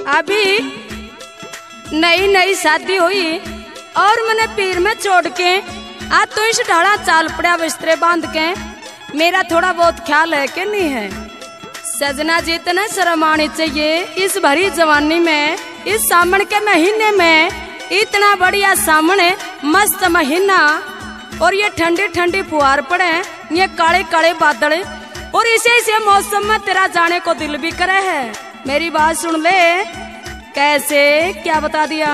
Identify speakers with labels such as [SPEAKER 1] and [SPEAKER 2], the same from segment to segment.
[SPEAKER 1] अभी नई नई शादी हुई और मैंने पीर में छोड़ के आज तो इस ढाड़ा चाल पड़ा बिस्तरे बांध के। मेरा थोड़ा बहुत ख्याल है कि नहीं है? सजना जी इतने शर्म आनी चाहिए इस भरी जवानी में, इस सावन के महीने में, इतना बढ़िया सामने मस्त महीना और ये ठंडी ठंडी फुहार पड़े, ये काले काले बादल और इसे मौसम में तेरा जाने को दिल भी करे है। मेरी बात सुन ले, कैसे क्या बता दिया?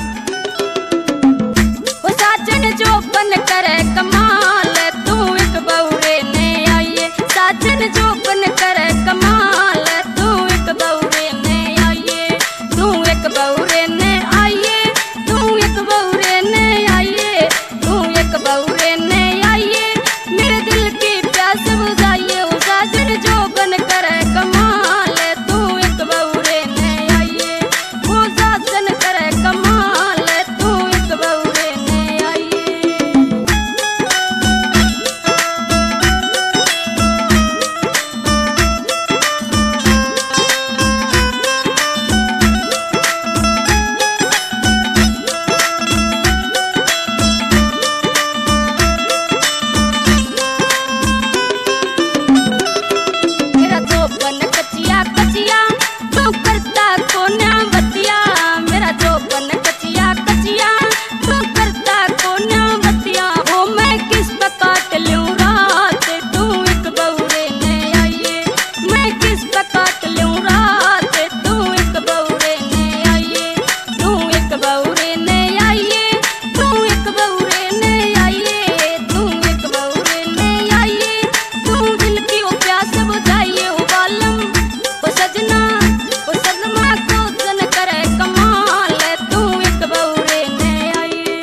[SPEAKER 1] वो साजन जो बन करे कमाल, तू एक बौरे ने आइए। साजन जो बन करे कमाल, तू एक बौरे ने आइए। तू एक बौरे ने आइए, तू एक बौरे ने आइए, तू एक बौरे ने आइए। मेरे दिल की प्यास बुझाइए। वो साजन जो बन करे कमाल, तू एक बौरे ने आइए। वो साजन करे कमाल, तू एक बौरे ने आइए। मेरा जो बन कचिया कचिया, तू करता कोन्या बतिया। मेरा जो बन कचिया कचिया, तू करता कोन्या बतिया। वो मैं किस पे काट लूं रात, तू एक बौरे ने आइए। मैं किस पे काट लूं रात, तू एक बौरे ने आइए। तू एक बौरे ने आइए, तू एक बौरे ने आइए, तू एक बौरे ने आइए। तू दिल की वो प्यास बुझाइए। वो बालम वो सजना वो सदमा को जन करे कमाल, तू एक बौरे ने आइए।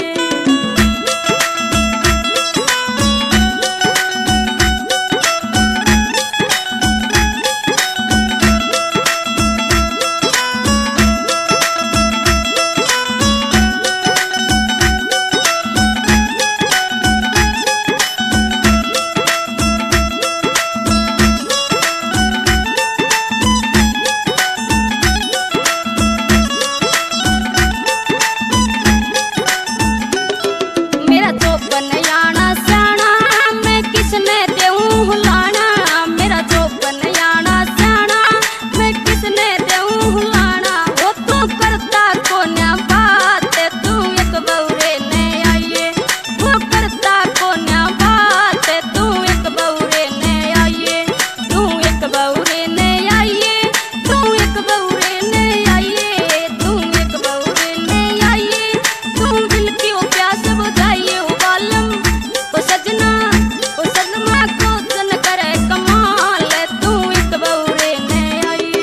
[SPEAKER 1] मेरा जो बनयाना स्याना, मैं किसने देऊं हुलाना। मेरा जो बनयाना स्याना, मैं किसने देऊं हुलाना। वो तू करता कोन्या बात, तू एक बौरे ने आइए। वो करता कोन्या बात, तू एक बौरे ने आइए। तू एक बौरे ने आइए, तू एक बौरे ने आइए, तू एक बौरे ने आइए। तू दिल की वो प्यास बुझाइए। वो बालम वो सजना वो सदमा को जन करे कमाल, तू एक बौरे ने आइए।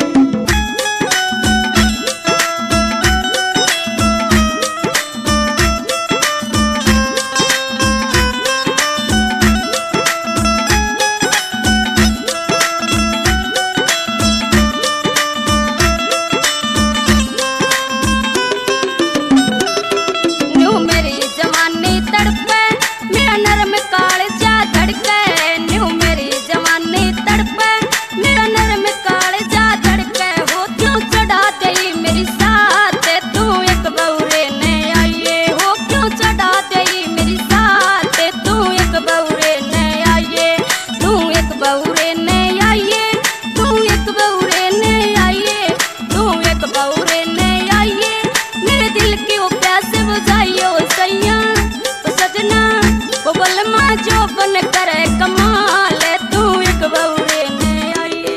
[SPEAKER 1] न्यू मेरी जवानी तड़पे, मेरा नरम कालजा धड़के। न्यू मेरी जवानी तड़पे, मेरा नरम कालजा धड़के। हो क्यों चढ़ा गई मेरी साथ, तू एक बौरे ने आइए। हो क्यों चढ़ा गई मेरी साथ, तू एक बौरे ने आइए। तू एक बौरे ने आइए, तू एक बौरे ने आइए, तू एक बौरे ने आइए। मेरे दिल की वो प्यास बुझाइए। वो सैया वो सजना वो बलमा जो बन करे कमाल, तू एक बौरे ने आइए।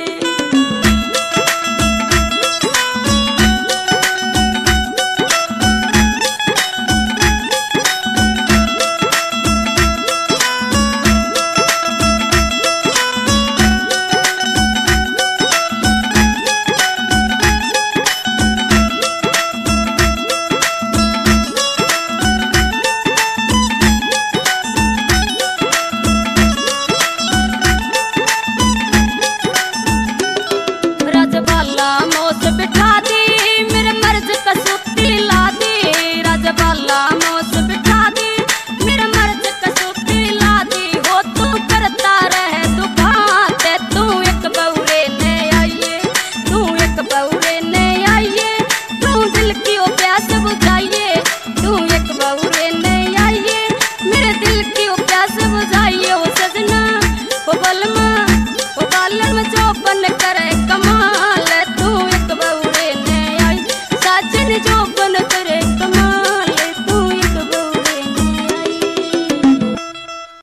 [SPEAKER 1] राजबाला मौस बिठ